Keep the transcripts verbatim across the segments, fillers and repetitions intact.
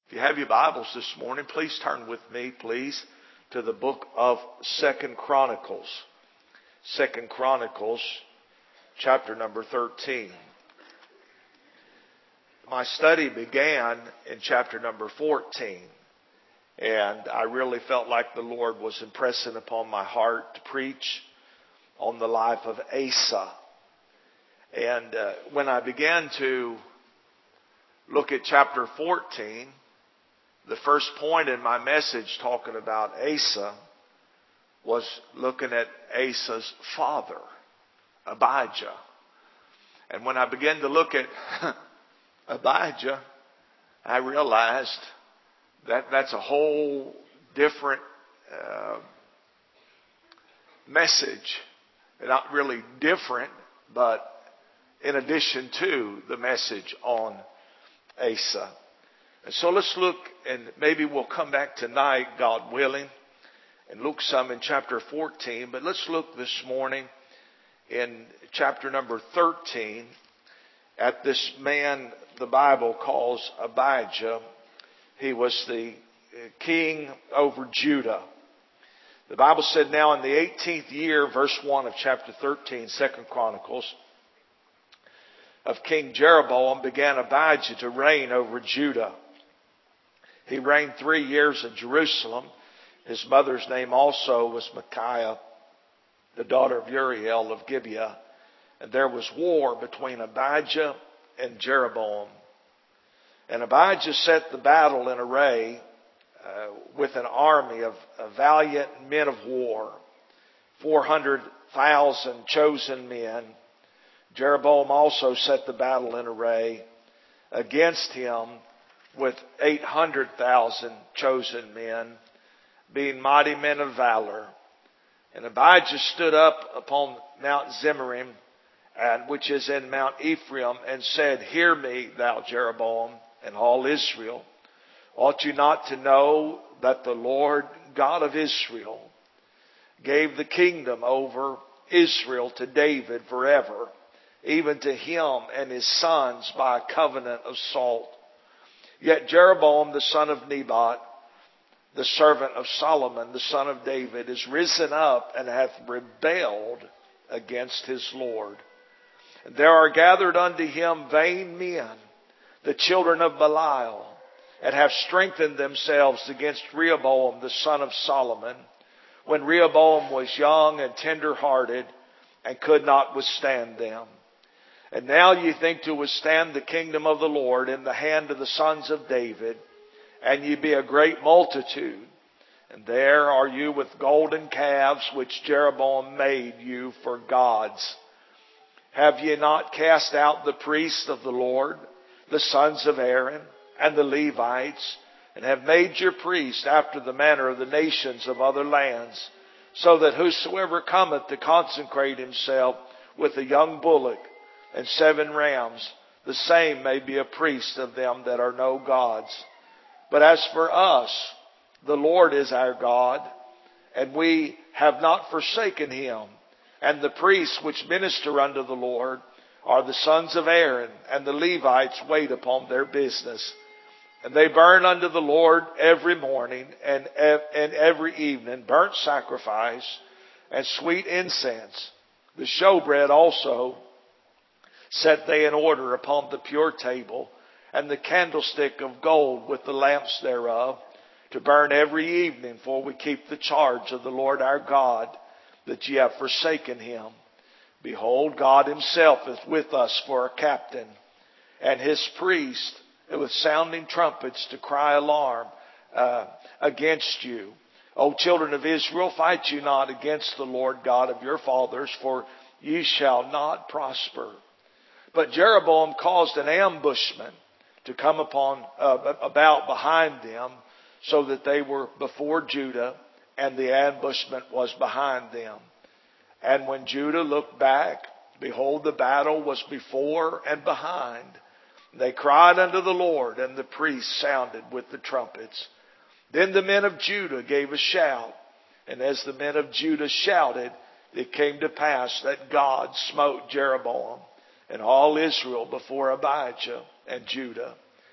If you have your Bibles this morning, please turn with me, please, to the book of Second Chronicles. Second Chronicles, chapter number thirteen. My study began in chapter number fourteen, and I really felt like the Lord was impressing upon my heart to preach on the life of Asa. And uh, when I began to look at chapter fourteen, the first point in my message talking about Asa was looking at Asa's father, Abijah. And when I began to look at Abijah, I realized that that's a whole different uh, message. Not really different, but in addition to the message on Asa. And so let's look, and maybe we'll come back tonight, God willing, and look some in chapter fourteen. But let's look this morning in chapter number thirteen at this man the Bible calls Abijah. He was the king over Judah. The Bible said, now in the eighteenth year, verse one of chapter thirteen, Second Chronicles, of King Jeroboam began Abijah to reign over Judah. He reigned three years in Jerusalem. His mother's name also was Micaiah, the daughter of Uriel of Gibeah. And there was war between Abijah and Jeroboam. And Abijah set the battle in array uh, with an army of, of valiant men of war, four hundred thousand chosen men. Jeroboam also set the battle in array against him with eight hundred thousand chosen men, being mighty men of valor. And Abijah stood up upon Mount Zemaraim, and which is in Mount Ephraim, and said, Hear me, thou Jeroboam, and all Israel. Ought you not to know that the Lord God of Israel gave the kingdom over Israel to David forever, even to him and his sons by a covenant of salt. Yet Jeroboam the son of Nebat, the servant of Solomon, the son of David, is risen up and hath rebelled against his Lord. And there are gathered unto him vain men, the children of Belial, and have strengthened themselves against Rehoboam the son of Solomon, when Rehoboam was young and tender-hearted, and could not withstand them. And now ye think to withstand the kingdom of the Lord in the hand of the sons of David, and ye be a great multitude. And there are you with golden calves, which Jeroboam made you for gods. Have ye not cast out the priests of the Lord, the sons of Aaron, and the Levites, and have made your priests after the manner of the nations of other lands, so that whosoever cometh to consecrate himself with a young bullock and seven rams, the same may be a priest of them that are no gods. But as for us, the Lord is our God, and we have not forsaken him. And the priests which minister unto the Lord are the sons of Aaron, and the Levites wait upon their business. And they burn unto the Lord every morning and, and every evening burnt sacrifice and sweet incense. The showbread also set they in order upon the pure table, and the candlestick of gold with the lamps thereof, to burn every evening, for we keep the charge of the Lord our God, that ye have forsaken him. Behold, God himself is with us for a captain, and his priest with sounding trumpets to cry alarm uh, against you. O children of Israel, fight you not against the Lord God of your fathers, for ye shall not prosper. But Jeroboam caused an ambushment to come upon uh, about behind them, so that they were before Judah, and the ambushment was behind them. And when Judah looked back, behold, the battle was before and behind. They cried unto the Lord, and the priests sounded with the trumpets. Then the men of Judah gave a shout, and as the men of Judah shouted, it came to pass that God smote Jeroboam and all Israel before Abijah and Judah.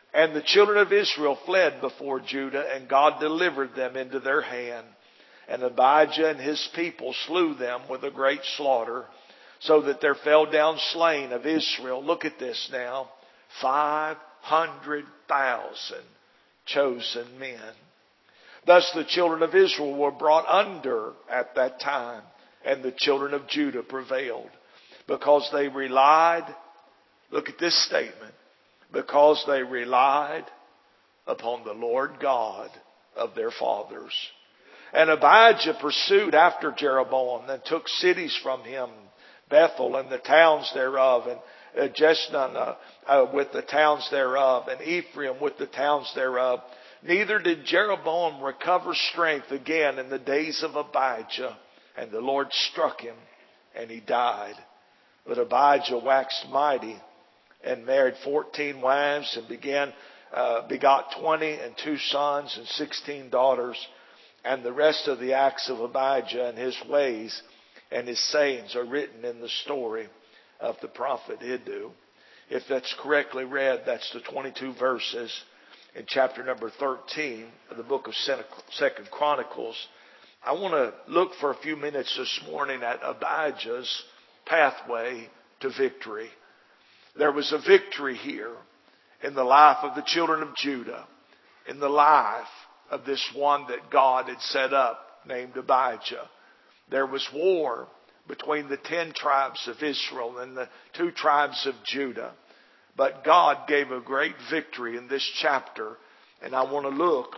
And the children of Israel fled before Judah, and God delivered them into their hand. And Abijah and his people slew them with a great slaughter, so that there fell down slain of Israel. Look at this now. Five hundred thousand chosen men. Thus the children of Israel were brought under at that time, and the children of Judah prevailed, because they relied, look at this statement, because they relied upon the Lord God of their fathers. And Abijah pursued after Jeroboam, and took cities from him, Bethel and the towns thereof, and uh, Jesnan uh, uh, with the towns thereof, and Ephraim with the towns thereof. Neither did Jeroboam recover strength again in the days of Abijah, and the Lord struck him, and he died. But Abijah waxed mighty, and married fourteen wives, and began uh, begot twenty and two sons and sixteen daughters. And the rest of the acts of Abijah and his ways and his sayings are written in the story of the prophet Iddo. If that's correctly read, that's the twenty-two verses in chapter number thirteen of the book of Second Chronicles. I want to look for a few minutes this morning at Abijah's pathway to victory. There was a victory here in the life of the children of Judah, in the life of this one that God had set up named Abijah. There was war between the ten tribes of Israel and the two tribes of Judah. But God gave a great victory in this chapter, and I want to look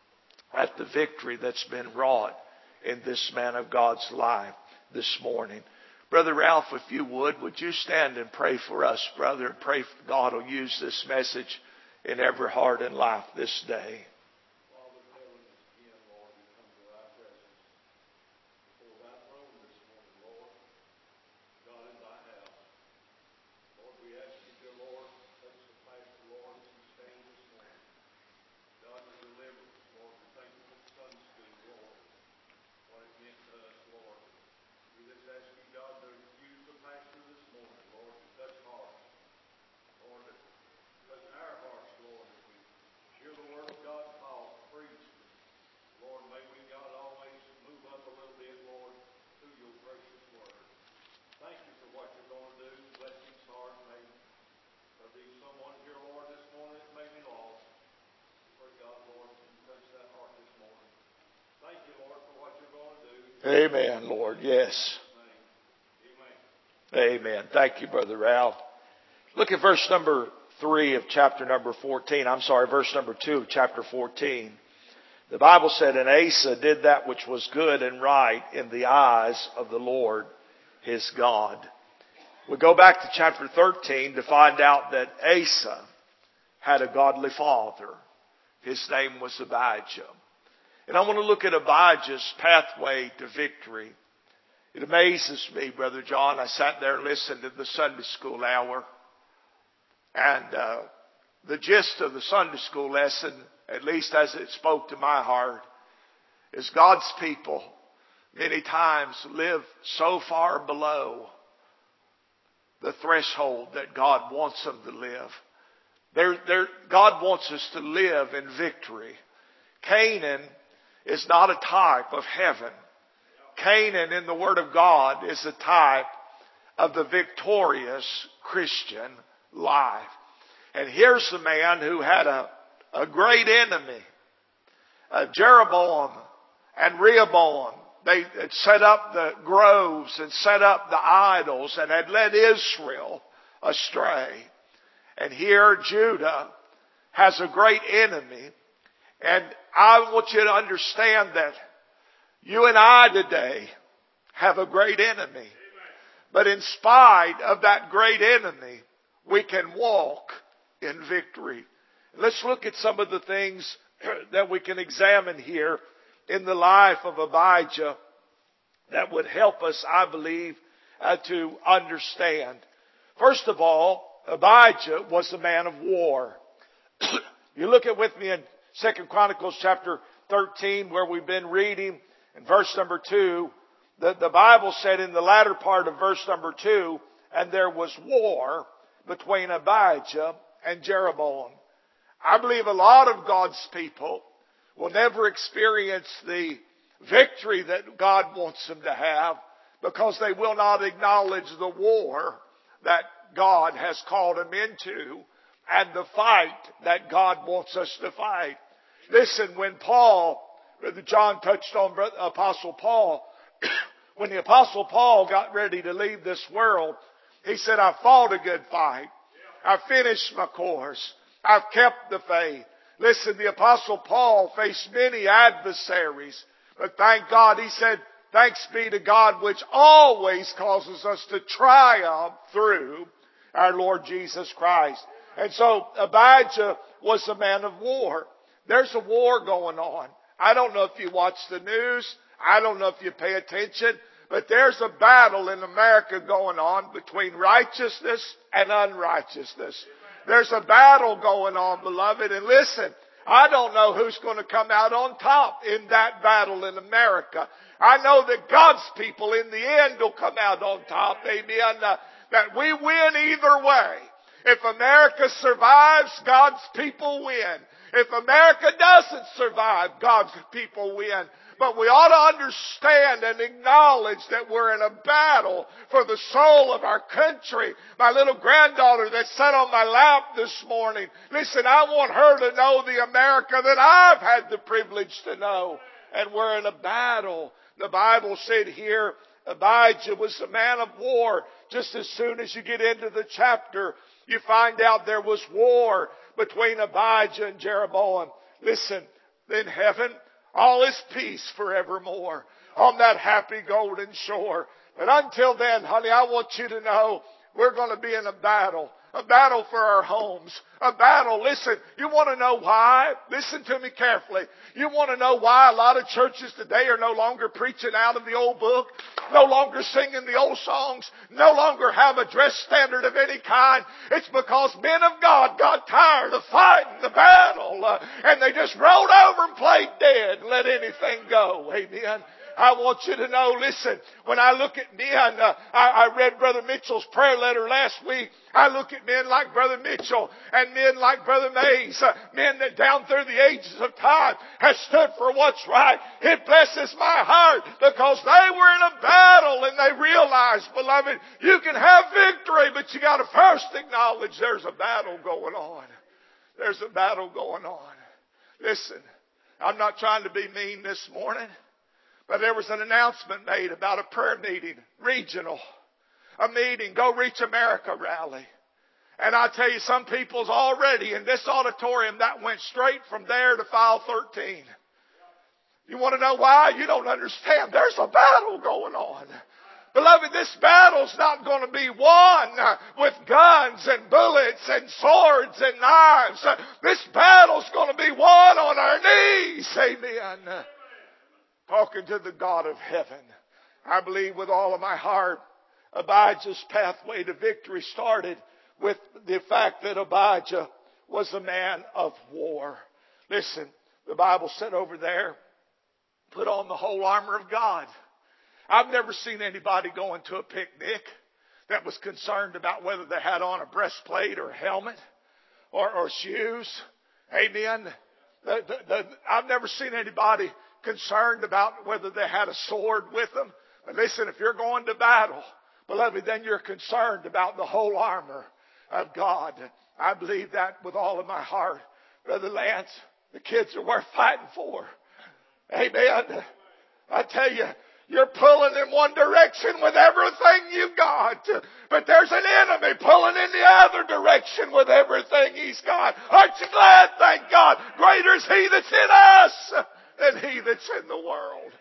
at the victory that's been wrought in this man of God's life this morning. Brother Ralph, if you would, would you stand and pray for us, brother, and pray God will use this message in every heart and life this day. Amen, Lord. Yes. Amen. Amen. Thank you, Brother Ralph. Look at verse number three of chapter number fourteen. I'm sorry, verse number two of chapter fourteen. The Bible said, and Asa did that which was good and right in the eyes of the Lord his God. We go back to chapter thirteen to find out that Asa had a godly father. His name was Abijah. And I want to look at Abijah's pathway to victory. It amazes me, Brother John. I sat there and listened to the Sunday school hour. And uh, the gist of the Sunday school lesson, at least as it spoke to my heart, is God's people many times live so far below the threshold that God wants them to live. They're, they're, God wants us to live in victory. Canaan is not a type of heaven. Canaan in the Word of God is a type of the victorious Christian life. And here's the man who had a, a great enemy. Uh, Jeroboam and Rehoboam. They had set up the groves and set up the idols and had led Israel astray. And here Judah has a great enemy. And I want you to understand that you and I today have a great enemy. But in spite of that great enemy, we can walk in victory. Let's look at some of the things that we can examine here in the life of Abijah that would help us, I believe, uh, to understand. First of all, Abijah was a man of war. You look at with me in Second Chronicles chapter thirteen, where we've been reading in verse number two. The, the Bible said in the latter part of verse number two, and there was war between Abijah and Jeroboam. I believe a lot of God's people will never experience the victory that God wants them to have because they will not acknowledge the war that God has called them into and the fight that God wants us to fight. Listen, when Paul, Brother John touched on Apostle Paul, when the Apostle Paul got ready to leave this world, he said, I fought a good fight. I finished my course. I've kept the faith. Listen, the Apostle Paul faced many adversaries, but thank God, he said, thanks be to God which always causes us to triumph through our Lord Jesus Christ. And so Abijah was a man of war. There's a war going on. I don't know if you watch the news. I don't know if you pay attention. But there's a battle in America going on between righteousness and unrighteousness. There's a battle going on, beloved. And listen, I don't know who's going to come out on top in that battle in America. I know that God's people in the end will come out on top. Amen. Uh, that we win either way. If America survives, God's people win. If America doesn't survive, God's people win. But we ought to understand and acknowledge that we're in a battle for the soul of our country. My little granddaughter that sat on my lap this morning, listen, I want her to know the America that I've had the privilege to know. And we're in a battle. The Bible said here, Abijah was a man of war. Just as soon as you get into the chapter, you find out there was war between Abijah and Jeroboam. Listen, in heaven, all is peace forevermore on that happy golden shore. But until then, honey, I want you to know we're going to be in a battle. A battle for our homes. A battle. Listen, you want to know why? Listen to me carefully. You want to know why a lot of churches today are no longer preaching out of the old book? No longer singing the old songs? No longer have a dress standard of any kind? It's because men of God got tired of fighting the battle. Uh, and they just rolled over and played dead and let anything go. Amen. I want you to know, listen, when I look at men, uh, I, I read Brother Mitchell's prayer letter last week. I look at men like Brother Mitchell and men like Brother Mays, uh, men that down through the ages of time have stood for what's right. It blesses my heart because they were in a battle and they realized, beloved, you can have victory, but you got to first acknowledge there's a battle going on. There's a battle going on. Listen, I'm not trying to be mean this morning. But there was an announcement made about a prayer meeting, regional, a meeting, Go Reach America rally. And I tell you, some people's already in this auditorium that went straight from there to file thirteen. You want to know why? You don't understand. There's a battle going on. Beloved, this battle's not going to be won with guns and bullets and swords and knives. This battle's going to be won on our knees. Amen. Talking to the God of heaven. I believe with all of my heart, Abijah's pathway to victory started with the fact that Abijah was a man of war. Listen, the Bible said over there, put on the whole armor of God. I've never seen anybody going to a picnic that was concerned about whether they had on a breastplate or a helmet or, or shoes. Amen. The, the, the, I've never seen anybody concerned about whether they had a sword with them. But listen, if you're going to battle, beloved, then you're concerned about the whole armor of God. I believe that with all of my heart. Brother Lance, the kids are worth fighting for. Amen. I tell you, you're pulling in one direction with everything you've got. But there's an enemy pulling in the other direction with everything he's got. Aren't you glad? Thank God. Greater is he that's in us than he that's in the world.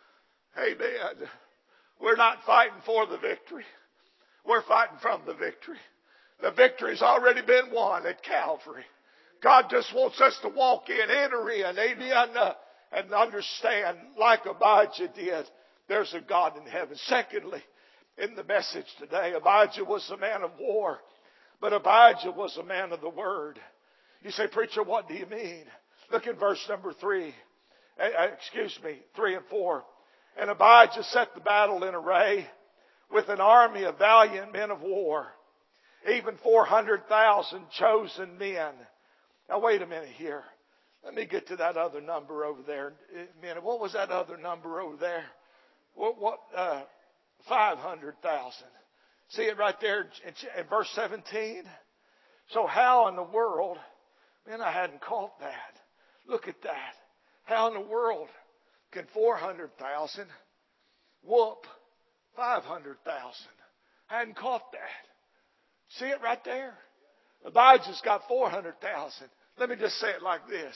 Amen. We're not fighting for the victory. We're fighting from the victory. The victory's already been won at Calvary. God just wants us to walk in, enter in, amen, uh, and understand like Abijah did, there's a God in heaven. Secondly, in the message today, Abijah was a man of war, but Abijah was a man of the word. You say, preacher, what do you mean? Look at verse number three. Uh, excuse me, three and four. And Abijah set the battle in array with an army of valiant men of war, even four hundred thousand chosen men. Now wait a minute here. Let me get to that other number over there. A minute. What was that other number over there? What? What? Uh, Five hundred thousand. See it right there in, in verse seventeen. So how in the world? Man, I hadn't caught that. Look at that. How in the world can four hundred thousand whoop five hundred thousand? I hadn't caught that. See it right there? Abijah's got four hundred thousand. Let me just say it like this.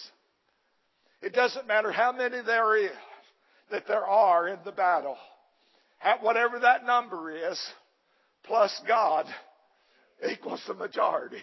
It doesn't matter how many there is that there are in the battle. Whatever that number is, plus God, equals the majority.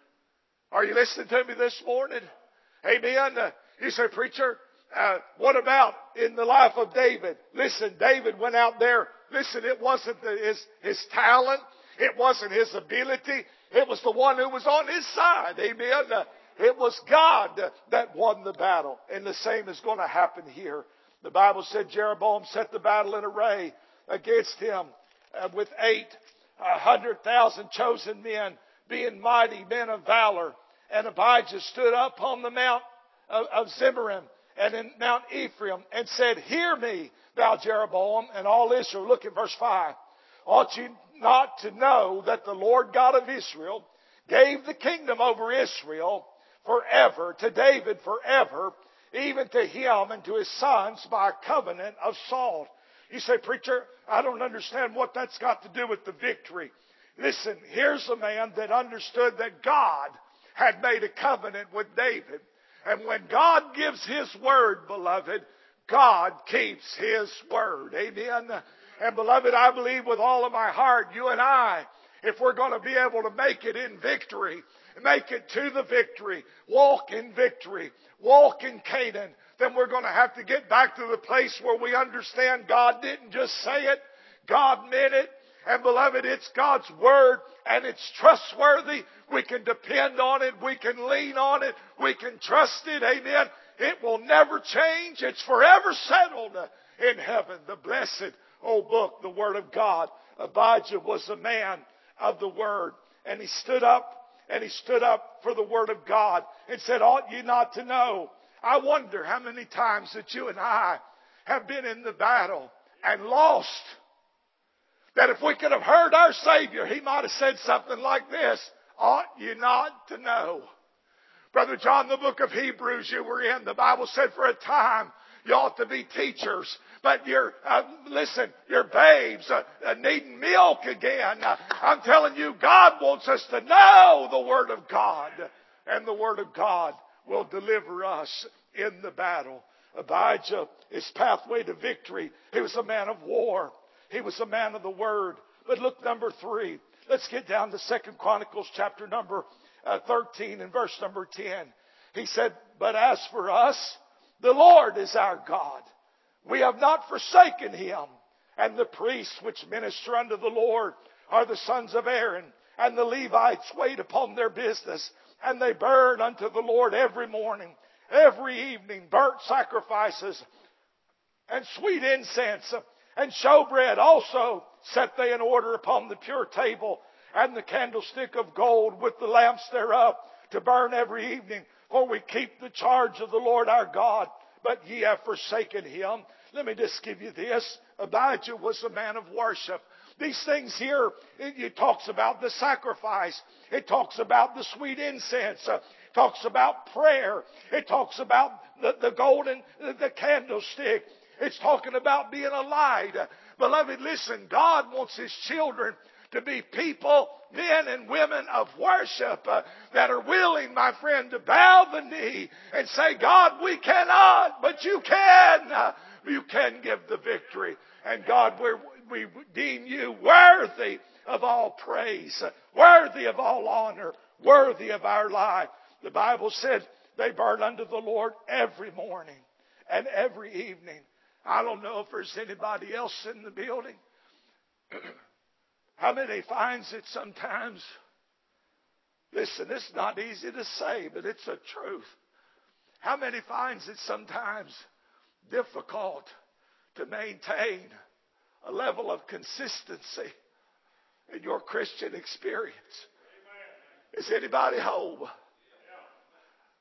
Are you listening to me this morning? Amen. Uh, you say, preacher, uh, what about in the life of David? Listen, David went out there. Listen, it wasn't the, his, his talent. It wasn't his ability. It was the one who was on his side. Amen. Uh, it was God uh, that won the battle. And the same is going to happen here. The Bible said Jeroboam set the battle in array against him uh, with eight uh, hundred thousand chosen men, being mighty men of valor. And Abijah stood up on the mount of, of Zimmerim and in Mount Ephraim and said, hear me, thou Jeroboam, and all Israel. Look at verse five. Ought you not to know that the Lord God of Israel gave the kingdom over Israel forever, to David forever, even to him and to his sons by a covenant of salt. You say, preacher, I don't understand what that's got to do with the victory. Listen, here's a man that understood that God had made a covenant with David. And when God gives His word, beloved, God keeps His word. Amen. And beloved, I believe with all of my heart, you and I, if we're going to be able to make it in victory, make it to the victory, walk in victory, walk in Canaan, then we're going to have to get back to the place where we understand God didn't just say it, God meant it. And beloved, it's God's word and it's trustworthy. We can depend on it. We can lean on it. We can trust it. Amen. It will never change. It's forever settled in heaven. The blessed old book, the Word of God. Abijah was a man of the Word. And he stood up and he stood up for the Word of God and said, ought you not to know? I wonder how many times that you and I have been in the battle and lost. That if we could have heard our Savior, He might have said something like this. Ought you not to know? Brother John, the book of Hebrews you were in, the Bible said for a time you ought to be teachers. But you're, uh, listen, you're babes uh, uh, needing milk again. Uh, I'm telling you, God wants us to know the Word of God. And the Word of God will deliver us in the battle. Abijah, his pathway to victory, he was a man of war. He was a man of the Word. But look, number three. Let's get down to Second Chronicles chapter number uh, thirteen and verse number ten. He said, but as for us, the Lord is our God. We have not forsaken Him. And the priests which minister unto the Lord are the sons of Aaron. And the Levites wait upon their business. And they burn unto the Lord every morning, every evening, burnt sacrifices and sweet incense. And showbread also set they in order upon the pure table, and the candlestick of gold with the lamps thereof, to burn every evening. For we keep the charge of the Lord our God, but ye have forsaken Him. Let me just give you this. Abijah was a man of worship. These things here, it, it talks about the sacrifice. It talks about the sweet incense. Uh, it talks about prayer. It talks about the, the golden, the, the candlestick. It's talking about being a light. Beloved, listen, God wants His children to be people, men and women of worship uh, that are willing, my friend, to bow the knee and say, God, we cannot, but you can. Uh, you can give the victory. And God, we're, we deem you worthy of all praise, worthy of all honor, worthy of our life. The Bible said they burn unto the Lord every morning and every evening. I don't know if there's anybody else in the building. How many finds it sometimes? Listen, it's not easy to say, but it's a truth. How many finds it sometimes difficult to maintain a level of consistency in your Christian experience? Is anybody home?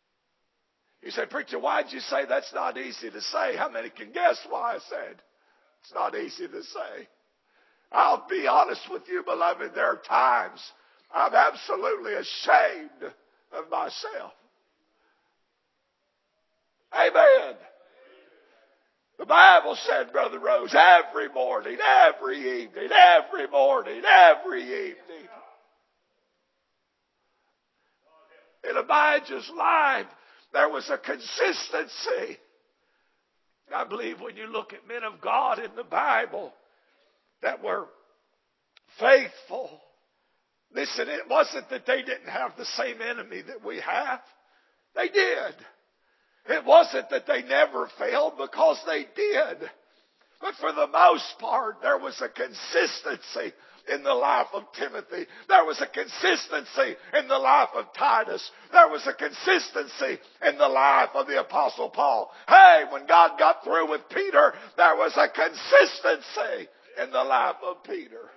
You say, preacher, why'd you say that's not easy to say? How many can guess why I said it's not easy to say? I'll be honest with you, beloved, there are times I'm absolutely ashamed of myself. Amen. The Bible said, Brother Rose, every morning, every evening, every morning, every evening. In Abijah's life, there was a consistency. I believe when you look at men of God in the Bible that were faithful, listen, it wasn't that they didn't have the same enemy that we have. They did. It wasn't that they never failed, because they did. But for the most part, there was a consistency in the life of Timothy. There was a consistency in the life of Titus. There was a consistency in the life of the Apostle Paul. Hey, when God got through with Peter, there was a consistency in the life of Peter.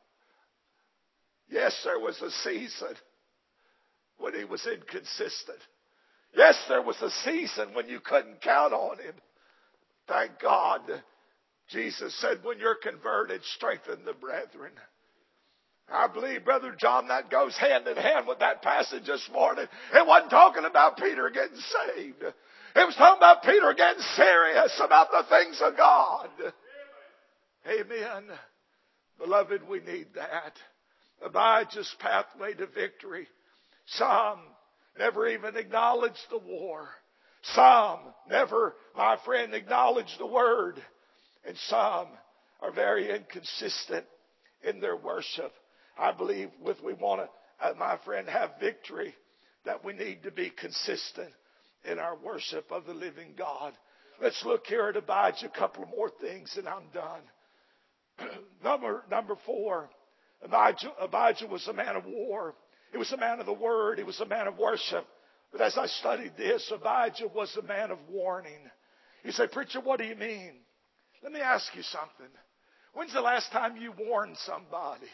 Yes, there was a season when he was inconsistent. Yes, there was a season when you couldn't count on him. Thank God. Jesus said, when you're converted, strengthen the brethren. I believe, Brother John, that goes hand in hand with that passage this morning. It wasn't talking about Peter getting saved. It was talking about Peter getting serious about the things of God. Amen. Beloved, we need that. Abijah's pathway to victory. Some never even acknowledged the war. Some never, my friend, acknowledged the word. And some are very inconsistent in their worship. I believe if we want to, uh, my friend, have victory, that we need to be consistent in our worship of the living God. Let's look here at Abijah, a couple of more things and I'm done. number, number four, Abijah, Abijah was a man of war. He was a man of the word. He was a man of worship. But as I studied this, Abijah was a man of warning. You say, preacher, what do you mean? Let me ask you something. When's the last time you warned somebody?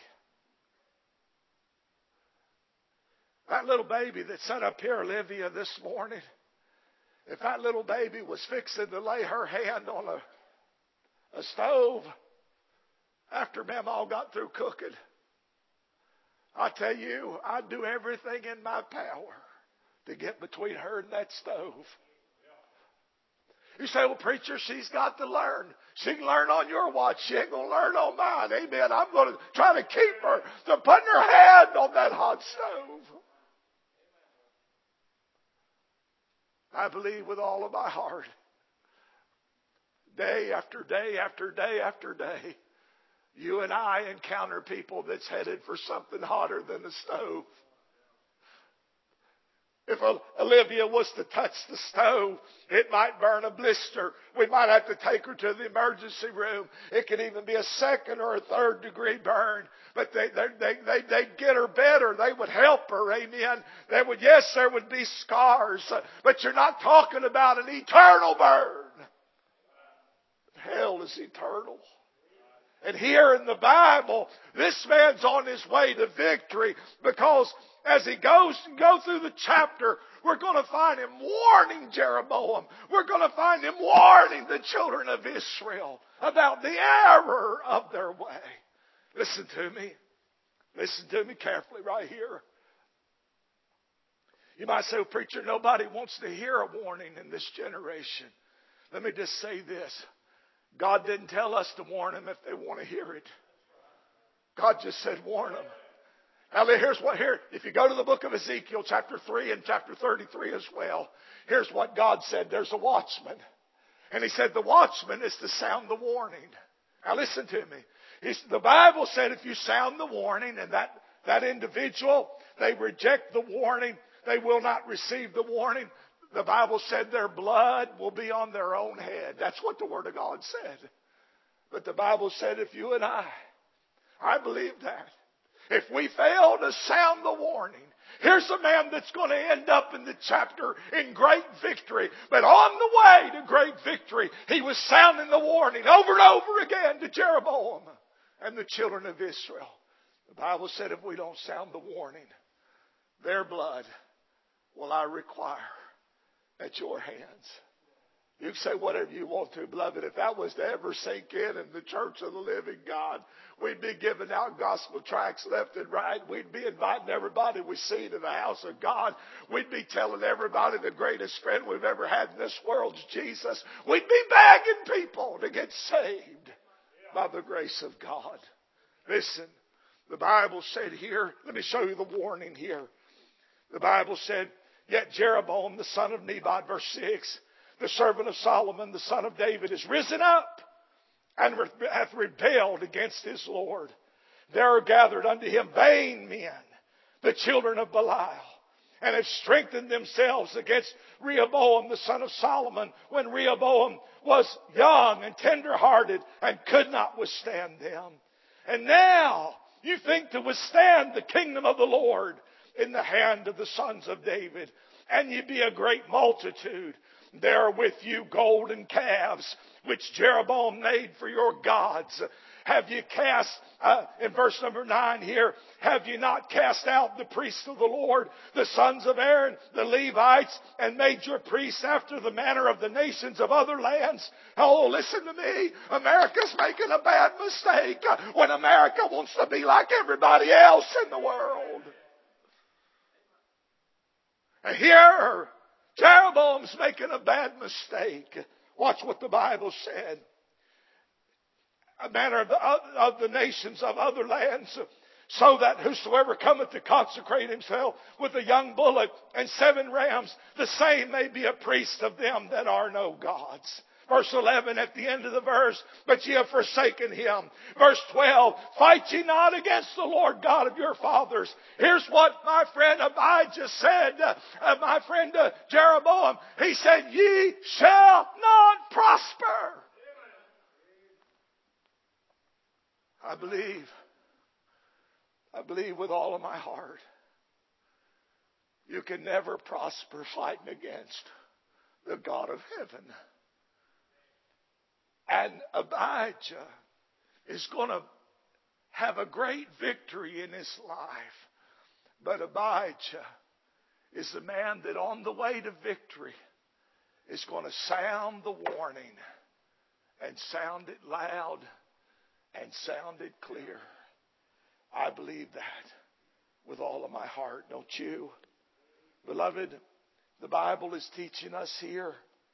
That little baby that sat up here, Olivia, this morning, if that little baby was fixing to lay her hand on a, a stove after Mama got through cooking, I tell you, I'd do everything in my power to get between her and that stove. You say, well, preacher, she's got to learn. She can learn on your watch. She ain't going to learn on mine. Amen. I'm going to try to keep her from putting her hand on that hot stove. I believe with all of my heart, day after day after day after day, you and I encounter people that's headed for something hotter than the stove. If Olivia was to touch the stove, it might burn a blister. We might have to take her to the emergency room. It could even be a second or a third degree burn. But they, they, they, they, they'd get her better. They would help her. Amen. They would, yes, there would be scars. But you're not talking about an eternal burn. Hell is eternal. And here in the Bible, this man's on his way to victory, because as he goes go through the chapter, we're going to find him warning Jeroboam. We're going to find him warning the children of Israel about the error of their way. Listen to me. Listen to me carefully right here. You might say, well, preacher, nobody wants to hear a warning in this generation. Let me just say this. God didn't tell us to warn them if they want to hear it. God just said warn them. Now here's what here. If you go to the book of Ezekiel chapter three and chapter thirty-three as well, here's what God said. There's a watchman. And he said the watchman is to sound the warning. Now listen to me. He's, the Bible said if you sound the warning and that, that individual, they reject the warning, they will not receive the warning. The Bible said their blood will be on their own head. That's what the Word of God said. But the Bible said if you and I, I believe that. If we fail to sound the warning, here's a man that's going to end up in the chapter in great victory. But on the way to great victory, he was sounding the warning over and over again to Jeroboam and the children of Israel. The Bible said if we don't sound the warning, their blood will I require. at your hands. You can say whatever you want to, beloved. If that was to ever sink in in the church of the living God, we'd be giving out gospel tracts left and right. We'd be inviting everybody we see to the house of God. We'd be telling everybody the greatest friend we've ever had in this world is Jesus. We'd be begging people to get saved by the grace of God. Listen, the Bible said here, let me show you the warning here. The Bible said, yet Jeroboam, the son of Nebat, verse six, the servant of Solomon, the son of David, is risen up and hath rebelled against his Lord. There are gathered unto him vain men, the children of Belial, and have strengthened themselves against Rehoboam, the son of Solomon, when Rehoboam was young and tender-hearted and could not withstand them. And now you think to withstand the kingdom of the Lord in the hand of the sons of David, and ye be a great multitude. There are with you golden calves, which Jeroboam made for your gods. Have you cast, uh, in verse number nine here, have you not cast out the priests of the Lord, the sons of Aaron, the Levites, and made your priests after the manner of the nations of other lands? Oh, listen to me. America's making a bad mistake when America wants to be like everybody else in the world. And here, Jeroboam's making a bad mistake. Watch what the Bible said. A manner of the, of the nations of other lands, so that whosoever cometh to consecrate himself with a young bullock and seven rams, the same may be a priest of them that are no gods. Verse eleven at the end of the verse, but ye have forsaken him. Verse twelve, fight ye not against the Lord God of your fathers. Here's what my friend Abijah said, uh, uh, my friend uh, Jeroboam. He said, ye shall not prosper. I believe, I believe with all of my heart, you can never prosper fighting against the God of heaven. And Abijah is going to have a great victory in his life. But Abijah is the man that on the way to victory is going to sound the warning and sound it loud and sound it clear. I believe that with all of my heart, don't you? Beloved, the Bible is teaching us here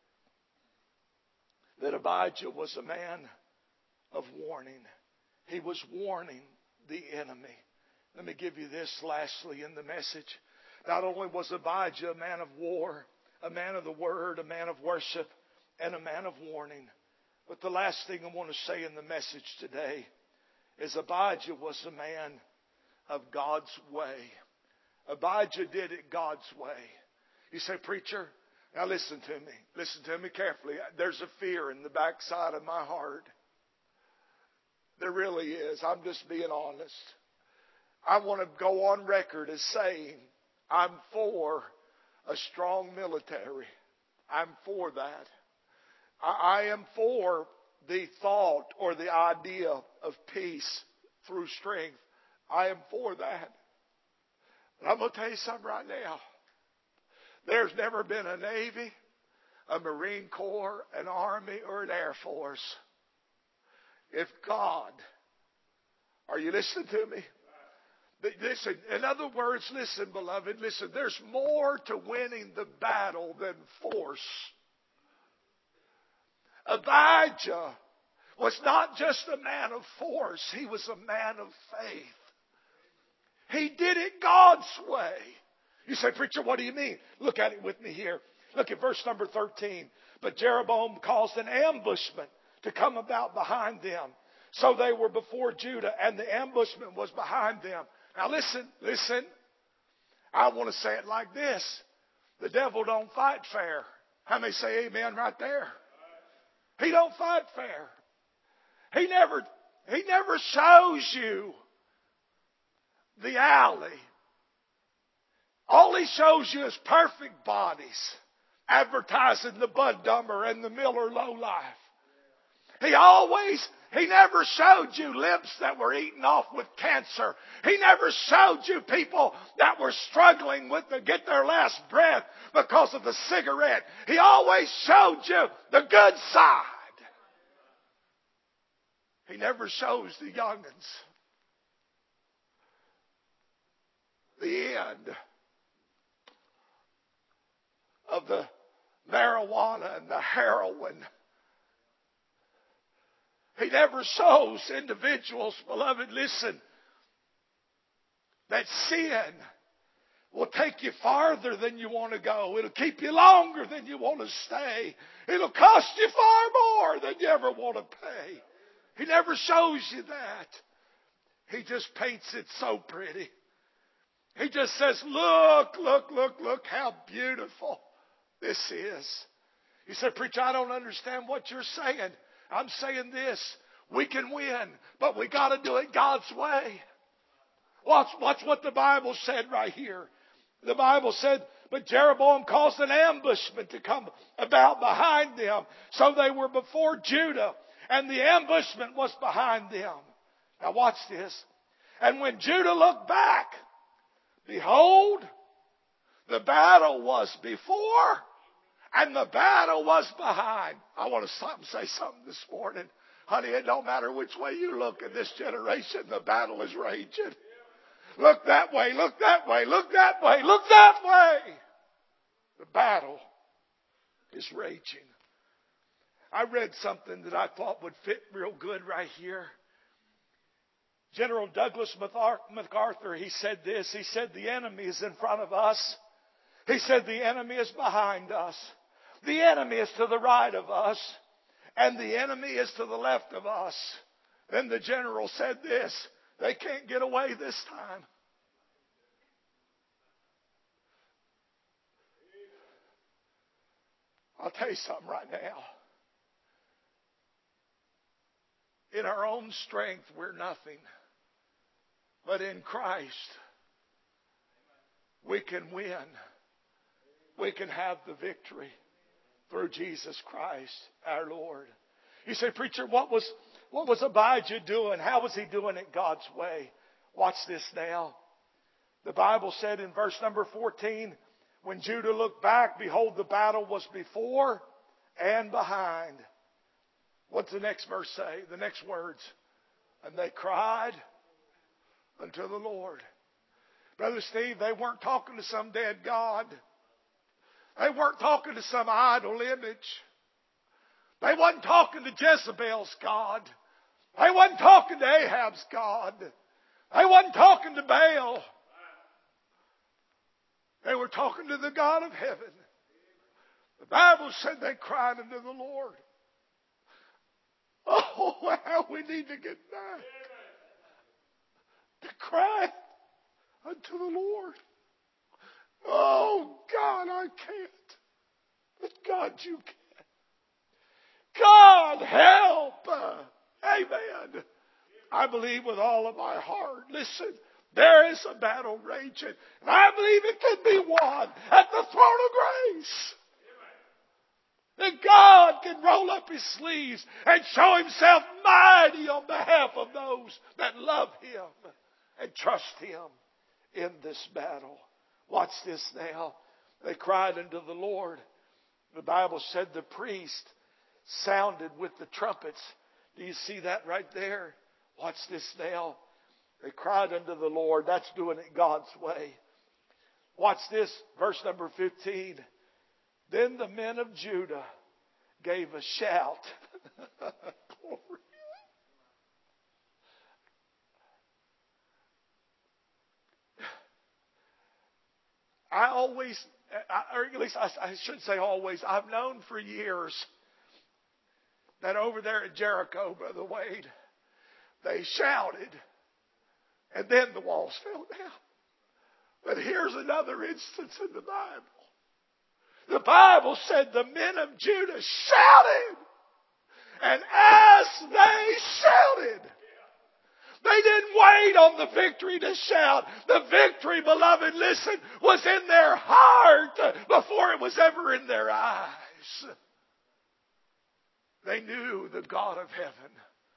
that Abijah was a man of warning. He was warning the enemy. Let me give you this lastly in the message. Not only was Abijah a man of war, a man of the word, a man of worship, and a man of warning, but the last thing I want to say in the message today is Abijah was a man of God's way. Abijah did it God's way. You say, preacher, now listen to me. Listen to me carefully. There's a fear in the backside of my heart. There really is. I'm just being honest. I want to go on record as saying I'm for a strong military. I'm for that. I am for the thought or the idea of peace through strength. I am for that. But I'm going to tell you something right now. There's never been a Navy, a Marine Corps, an Army, or an Air Force. If God, are you listening to me? Listen, in other words, listen, beloved, listen, there's more to winning the battle than force. Abijah was not just a man of force. He was a man of faith. He did it God's way. You say, preacher, what do you mean? Look at it with me here. Look at verse number thirteen. But Jeroboam caused an ambushment to come about behind them. So they were before Judah, and the ambushment was behind them. Now listen, listen. I want to say it like this. The devil don't fight fair. How many say amen right there? He don't fight fair. He never, he never shows you the alley. All he shows you is perfect bodies, advertising the Bud Dummer and the Miller Lowlife. He always He never showed you lips that were eaten off with cancer. He never showed you people that were struggling with to get their last breath because of the cigarette. He always showed you the good side. He never shows the young'uns the end of the marijuana and the heroin. He never shows individuals, beloved, listen, that sin will take you farther than you want to go. It'll keep you longer than you want to stay. It'll cost you far more than you ever want to pay. He never shows you that. He just paints it so pretty. He just says, look, look, look, look how beautiful this is. You say, preacher, I don't understand what you're saying. I'm saying this. We can win, but we got to do it God's way. Watch, watch what the Bible said right here. The Bible said, but Jeroboam caused an ambushment to come about behind them. So they were before Judah, and the ambushment was behind them. Now watch this. And when Judah looked back, behold, the battle was before and the battle was behind. I want to stop and say something this morning. Honey, it don't matter which way you look in this generation, the battle is raging. Look that way, look that way, look that way, look that way. The battle is raging. I read something that I thought would fit real good right here. General Douglas MacArthur, he said this. He said, the enemy is in front of us. He said, the enemy is behind us. The enemy is to the right of us. And the enemy is to the left of us. Then the general said this. They can't get away this time. I'll tell you something right now. In our own strength, we're nothing. But in Christ, we can win. We can have the victory through Jesus Christ, our Lord. You say, preacher, what was, what was Abijah doing? How was he doing it God's way? Watch this now. The Bible said in verse number fourteen, when Judah looked back, behold, the battle was before and behind. What's the next verse say? The next words. And they cried unto the Lord. Brother Steve, they weren't talking to some dead God. They weren't talking to some idol image. They wasn't talking to Jezebel's God. They wasn't talking to Ahab's God. They wasn't talking to Baal. They were talking to the God of heaven. The Bible said they cried unto the Lord. Oh, how we need to get back to cry unto the Lord. Oh, God, I can't. But God, you can. God, help. Amen. I believe with all of my heart. Listen, there is a battle raging. And I believe it can be won at the throne of grace. That God can roll up His sleeves and show Himself mighty on behalf of those that love Him and trust Him in this battle. Watch this now. They cried unto the Lord. The Bible said the priest sounded with the trumpets. Do you see that right there? Watch this now. They cried unto the Lord. That's doing it God's way. Watch this, verse number fifteen. Then the men of Judah gave a shout. Glory. I always, or at least I, I should say always, I've known for years that over there at Jericho, Brother Wade, they shouted and then the walls fell down. But here's another instance in the Bible. The Bible said the men of Judah shouted. And as they shouted, they didn't wait on the victory to shout. The victory, beloved, listen, was in their heart before it was ever in their eyes. They knew the God of heaven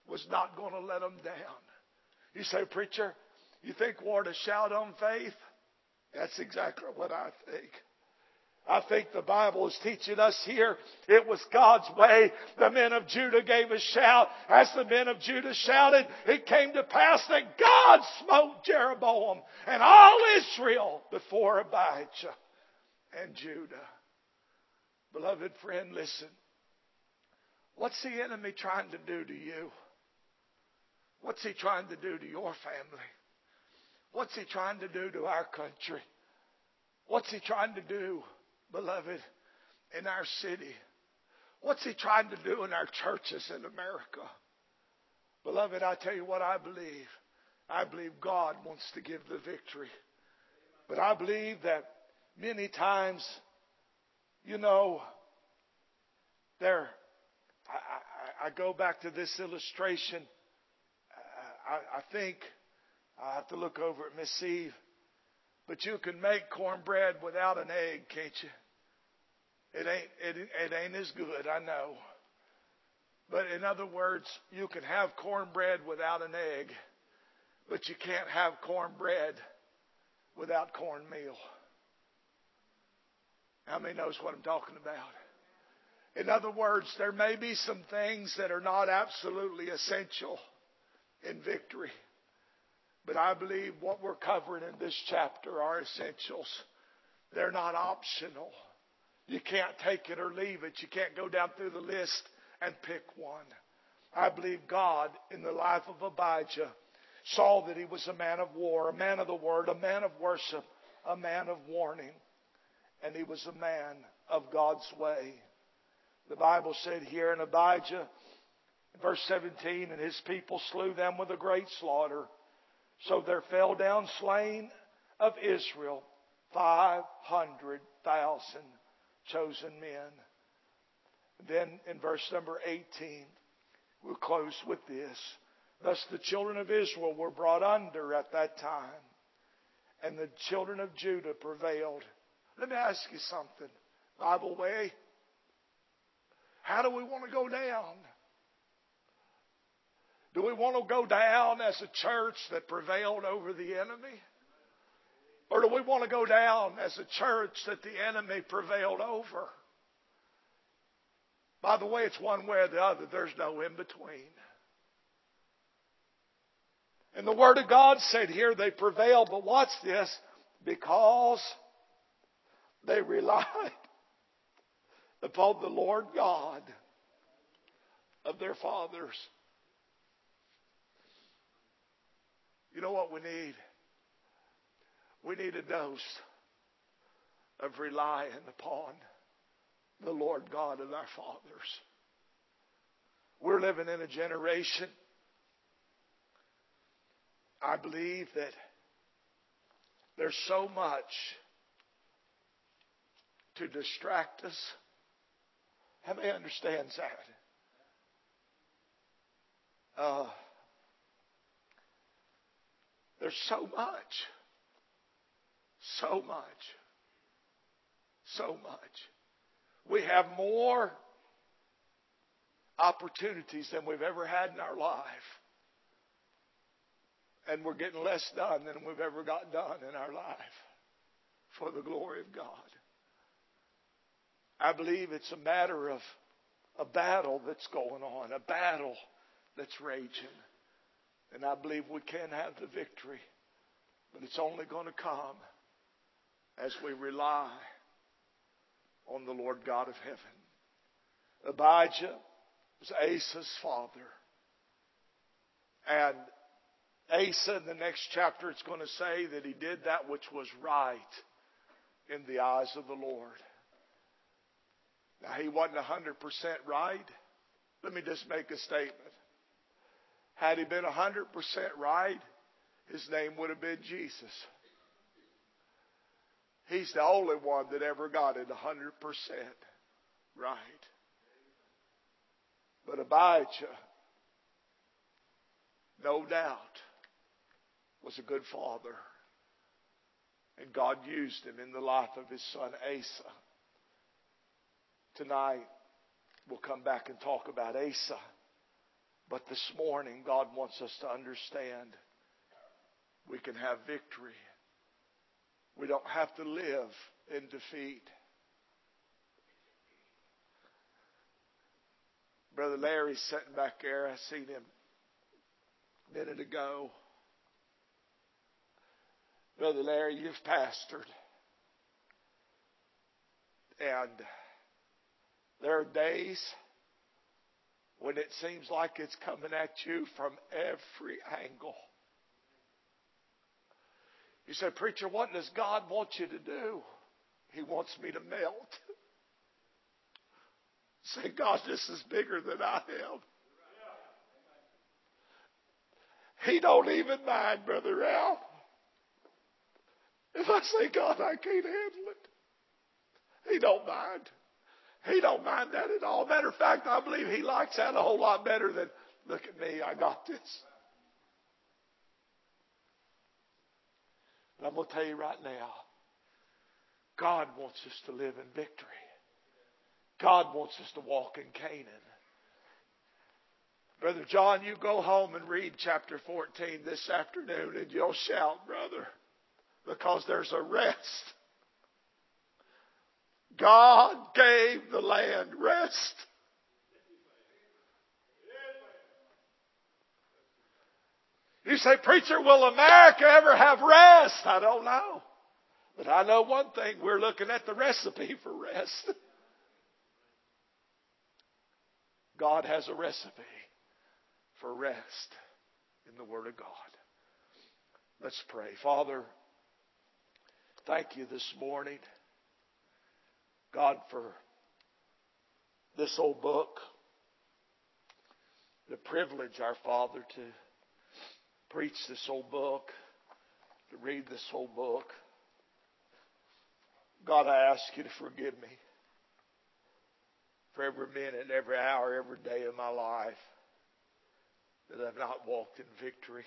was not going to let them down. You say, preacher, you think we're to shout on faith? That's exactly what I think. I think the Bible is teaching us here it was God's way. The men of Judah gave a shout. As the men of Judah shouted, it came to pass that God smote Jeroboam and all Israel before Abijah and Judah. Beloved friend, listen. What's the enemy trying to do to you? What's he trying to do to your family? What's he trying to do to our country? What's he trying to do, beloved, in our city? What's he trying to do in our churches in America? Beloved, I tell you what I believe. I believe God wants to give the victory. But I believe that many times, you know, there, I, I, I go back to this illustration. I, I think, I have to look over at Miss Eve, but you can make cornbread without an egg, can't you? It ain't, it, it ain't as good, I know. But in other words, you can have cornbread without an egg, but you can't have cornbread without cornmeal. How many knows what I'm talking about? In other words, there may be some things that are not absolutely essential in victory. But I believe what we're covering in this chapter are essentials. They're not optional. You can't take it or leave it. You can't go down through the list and pick one. I believe God, in the life of Abijah, saw that he was a man of war, a man of the word, a man of worship, a man of warning. And he was a man of God's way. The Bible said here in Abijah, verse seventeen, and his people slew them with a great slaughter. So there fell down slain of Israel five hundred thousand chosen men. Then in verse number eighteen, we'll close with this. Thus the children of Israel were brought under at that time, and the children of Judah prevailed. Let me ask you something. Bible way, how do we want to go down? Do we want to go down as a church that prevailed over the enemy? Or do we want to go down as a church that the enemy prevailed over? By the way, it's one way or the other. There's no in between. And the Word of God said here they prevailed, but watch this, because they relied upon the Lord God of their fathers. You know what we need? We need a dose of relying upon the Lord God of our fathers. We're living in a generation, I believe, that there's so much to distract us. How many understands that? Uh, there's so much. So much. So much. We have more opportunities than we've ever had in our life. And we're getting less done than we've ever got done in our life for the glory of God. I believe it's a matter of a battle that's going on, a battle that's raging. And I believe we can have the victory, but it's only going to come as we rely on the Lord God of heaven. Abijah was Asa's father. And Asa, in the next chapter, it's going to say that he did that which was right in the eyes of the Lord. Now, he wasn't one hundred percent right. Let me just make a statement. Had he been one hundred percent right, his name would have been Jesus. He's the only one that ever got it one hundred percent right. But Abijah, no doubt, was a good father. And God used him in the life of his son Asa. Tonight, we'll come back and talk about Asa. But this morning, God wants us to understand we can have victory. We don't have to live in defeat. Brother Larry's sitting back there. I seen him a minute ago. Brother Larry, you've pastored. And there are days when it seems like it's coming at you from every angle. You say, preacher, what does God want you to do? He wants me to melt. Say, God, this is bigger than I am. He don't even mind, Brother Ralph. If I say, God, I can't handle it, He don't mind. He don't mind that at all. Matter of fact, I believe He likes that a whole lot better than, look at me, I got this. And I'm going to tell you right now, God wants us to live in victory. God wants us to walk in Canaan. Brother John, you go home and read chapter fourteen this afternoon and you'll shout, brother, because there's a rest. God gave the land rest. You say, preacher, will America ever have rest? I don't know. But I know one thing, we're looking at the recipe for rest. God has a recipe for rest in the Word of God. Let's pray. Father, thank you this morning, God, for this old book. The privilege, our Father, to preach this old book, to read this whole book. God, I ask you to forgive me for every minute, every hour, every day of my life that I've not walked in victory.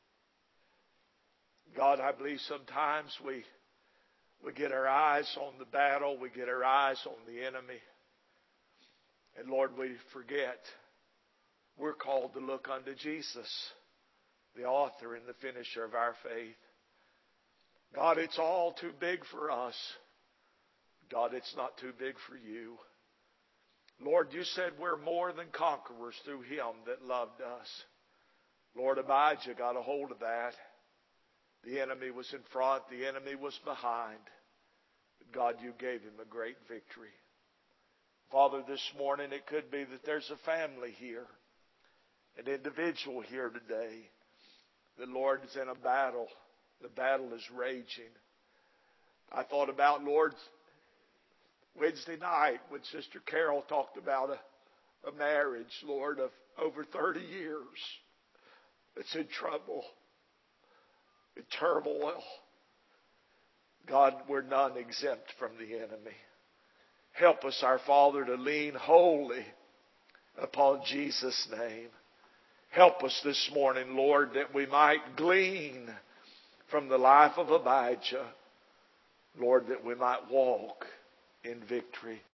God, I believe sometimes we we get our eyes on the battle, we get our eyes on the enemy, and Lord, we forget we're called to look unto Jesus, the author and the finisher of our faith. God, it's all too big for us. God, it's not too big for you. Lord, you said we're more than conquerors through Him that loved us. Lord, Abijah got a hold of that. The enemy was in front, the enemy was behind. But God, you gave him a great victory. Father, this morning it could be that there's a family here, an individual here today. The Lord is in a battle. The battle is raging. I thought about, Lord, Wednesday night when Sister Carol talked about a, a marriage, Lord, of over thirty years. It's in trouble, in turmoil. God, we're none exempt from the enemy. Help us, our Father, to lean wholly upon Jesus' name. Help us this morning, Lord, that we might glean from the life of Abijah. Lord, that we might walk in victory.